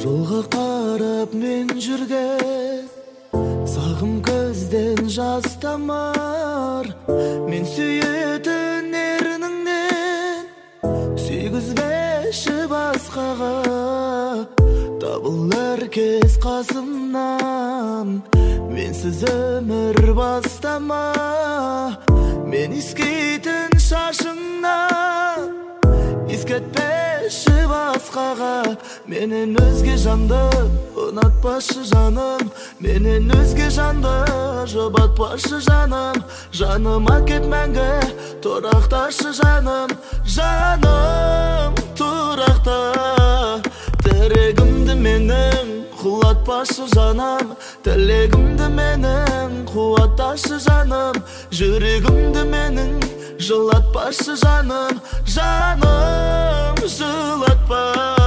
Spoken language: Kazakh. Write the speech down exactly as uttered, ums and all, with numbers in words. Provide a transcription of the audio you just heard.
Жолға қарап мен жүрген, сағым көзден жас тамар. Мен сүйетін ерніңнен сүйгізбеші басқаға. Табыл әркез қасымнан, менсіз өмір бастама. Мен искейтін шашыңнан, искетпеші басқаға. Менен өзге жанды ұнатпашы жаным, менен өзге жанды жұбатпашы жаным. Жаныма кет мәңгі тұрақташы жаным, жаным тұрақта. Тірегімді менің құлатпашы жаным, тілегімді менің қуатташы жаным. Жүрегімді менің жылатпашы жаным, жаным жылатпа.